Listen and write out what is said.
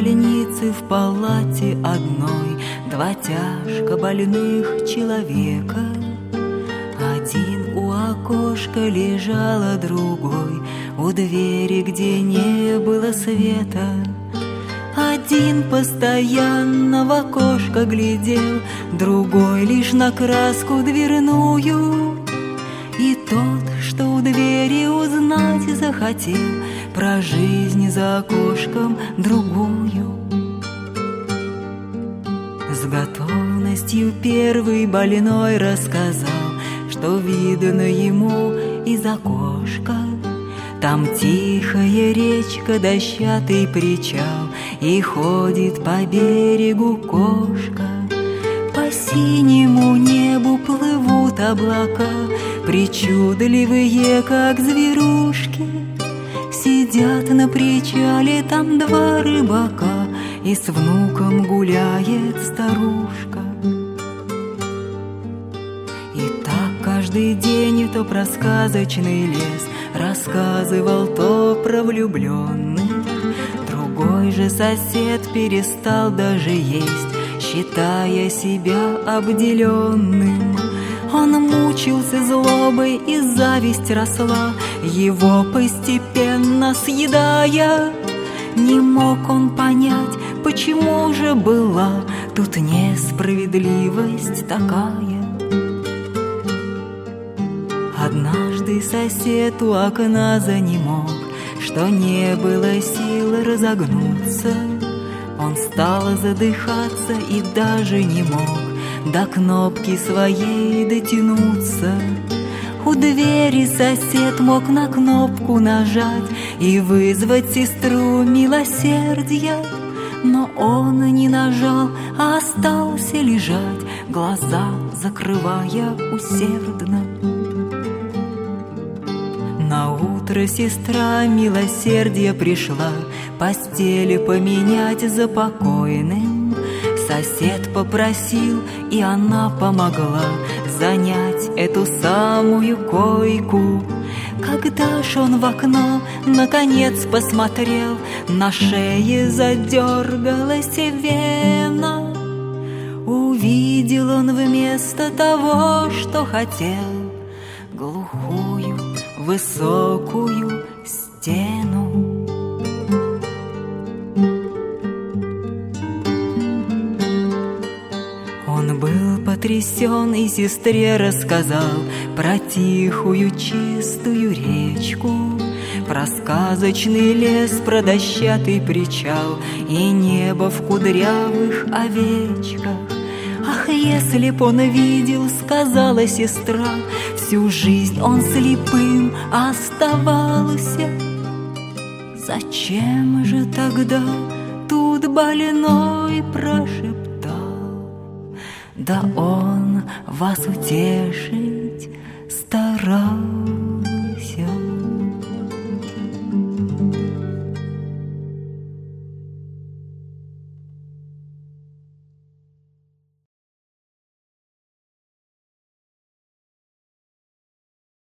больнице в палате одной два тяжко больных человека. Один у окошка лежал, а другой у двери, где не было света. Один постоянно в окошко глядел, другой лишь на краску дверную. И тот, что у двери, узнать захотел про жизнь за окошком другую. С готовностью первый больной рассказал, что видно ему из окошка. Там тихая речка, дощатый причал, и ходит по берегу кошка. По синему небу плывут облака, причудливые, как зверушки. Сидят на причале там два рыбака, и с внуком гуляет старушка. И так каждый день то про сказочный лес рассказывал, то про влюбленных. Другой же сосед перестал даже есть, считая себя обделенным. Он мучился злобой, и зависть росла, его постепенно съедая. Не мог он понять, почему же была тут несправедливость такая. Однажды сосед у окна занемог, что не было сил разогнуться. Он стал задыхаться и даже не мог до кнопки своей дотянуться. У двери сосед мог на кнопку нажать и вызвать сестру милосердия, но он не нажал, а остался лежать, глаза закрывая усердно. Наутро сестра милосердия пришла постели поменять за покойным. Сосед попросил, и она помогла занять эту самую койку. Когда ж он в окно наконец посмотрел, на шее задергалась вена. Увидел он вместо того, что хотел, глухую высокую стену. Он был потрясен и сестре рассказал про тихую чистую речку, про сказочный лес, про дощатый причал и небо в кудрявых овечках. Ах, если б он видел, сказала сестра, всю жизнь он слепым оставался. Зачем же тогда тут больной прошептал? Да он вас утешить старался.